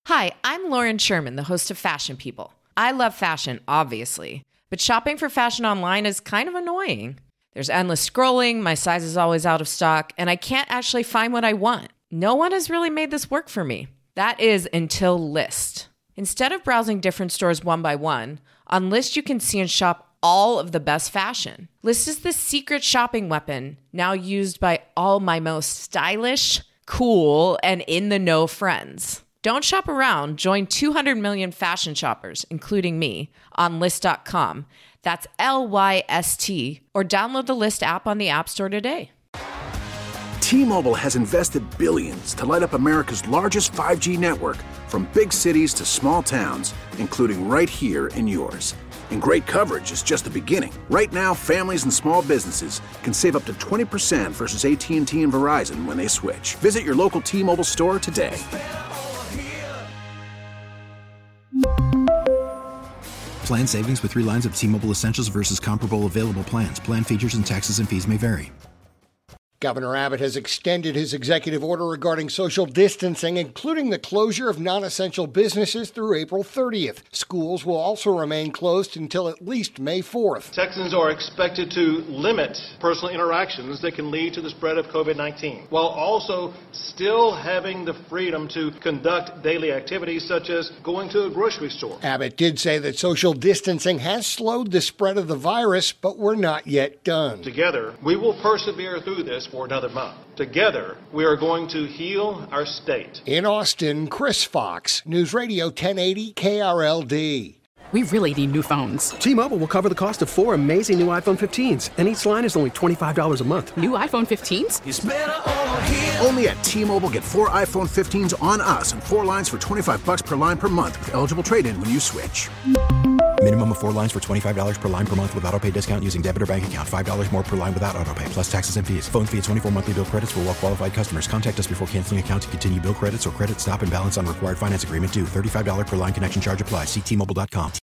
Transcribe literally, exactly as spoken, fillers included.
Hi, I'm Lauren Sherman, the host of Fashion People. I love fashion, obviously, but shopping for fashion online is kind of annoying. There's endless scrolling, my size is always out of stock, and I can't actually find what I want. No one has really made this work for me. That is until Lyst. Instead of browsing different stores one by one, on Lyst you can see and shop all of the best fashion. Lyst is the secret shopping weapon, now used by all my most stylish, cool, and in-the-know friends. Don't shop around. Join two hundred million fashion shoppers, including me, on Lyst dot com. That's L Y S T. Or download the Lyst app on the App Store today. T-Mobile has invested billions to light up America's largest five G network, from big cities to small towns, including right here in yours. And great coverage is just the beginning. Right now, families and small businesses can save up to twenty percent versus A T and T and Verizon when they switch. Visit your local T-Mobile store today. Plan savings with three lines of T-Mobile Essentials versus comparable available plans. Plan features and taxes and fees may vary. Governor Abbott has extended his executive order regarding social distancing, including the closure of non-essential businesses through April thirtieth. Schools will also remain closed until at least May fourth. Texans are expected to limit personal interactions that can lead to the spread of COVID nineteen, while also still having the freedom to conduct daily activities such as going to a grocery store. Abbott did say that social distancing has slowed the spread of the virus, but we're not yet done. Together, we will persevere through this for another month. Together, we are going to heal our state. In Austin, Chris Fox, News Radio ten eighty K R L D. We really need new phones. T-Mobile will cover the cost of four amazing new iPhone fifteens, and each line is only twenty-five dollars a month. New iPhone fifteens? It's better over here. Only at T-Mobile, get four iPhone fifteens on us and four lines for twenty-five bucks per line per month with eligible trade-in when you switch. Minimum of four lines for twenty-five dollars per line per month with autopay discount using debit or bank account. five dollars more per line without autopay, plus taxes and fees. Phone fee at twenty-four monthly bill credits for well-qualified customers. Contact us before canceling account to continue bill credits or credit stop and balance on required finance agreement due. thirty-five dollars per line connection charge applies. See T Mobile dot com.